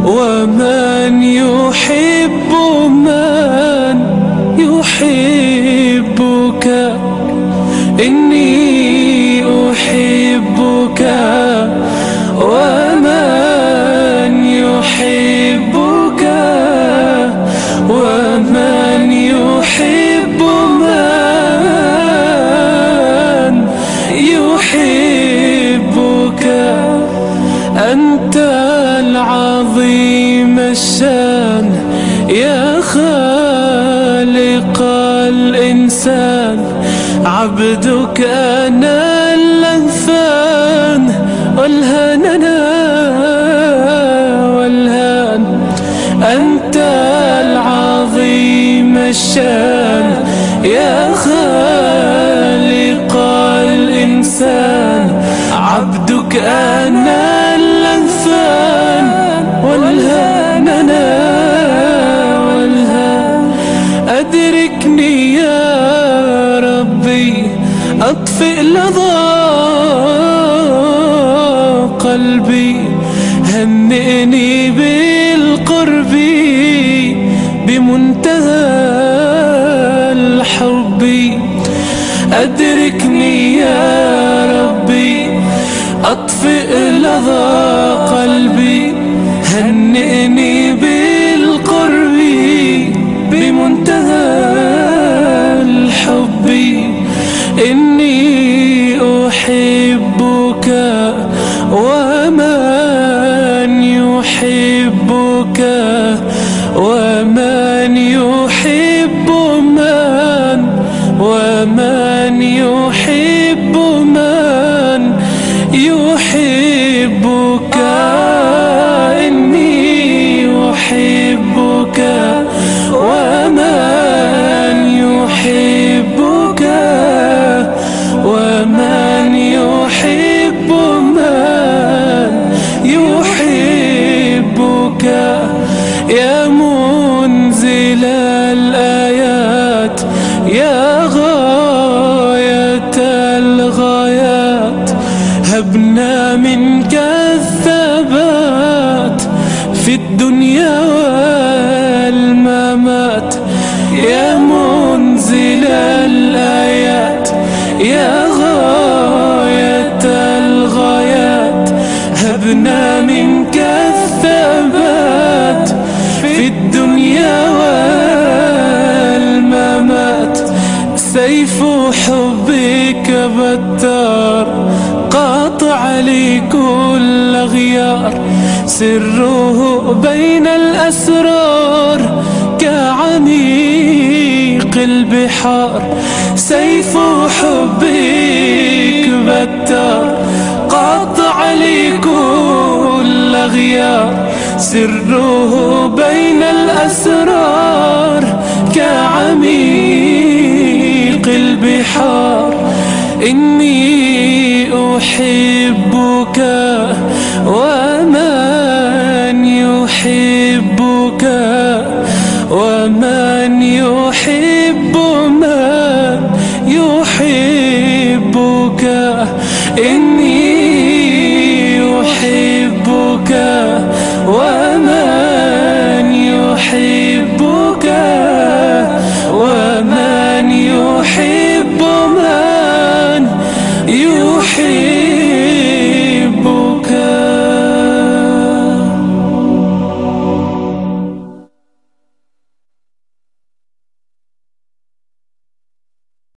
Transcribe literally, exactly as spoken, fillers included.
ومن يحب من يحبك، إني أحبك ومن يحبك، ومن يحب من يحبك. أنت العظيم الشان يا خالق الإنسان، عبدك أنا اللهفان والهننا والهان. أنت العظيم الشان يا خالق الإنسان، عبدك أنا اللهفان والهننا والهان. أدركني يا ربي أطفئ لظى قلبي، هنئني بالقرب بمنتهى الحب. أدركني يا ربي أطفئ لظى قلبي، هنئني بالقرب بمنتهى الحب. إني أحبك ومن يحبك، ومن يحب من، ومن يحب من يحبك. إني أحبك ومن يحبك، ومن يحب من يحبك. يا منزل الآيات يا غاية الغايات، هبنا منك الثبات في الدنيا والممات. يا منزل الآيات يا غاية الغايات، هبنا منك الثبات في الدنيا والممات. سيف حبك بتار قاطع لي كل غيار، سره بين الأسرار كعميق البحار. سيف حبك بتار قاطع لي كل غيار، سره بين الأسرار كعميق البحار. إني أحبك ومن يحبك، ومن يحب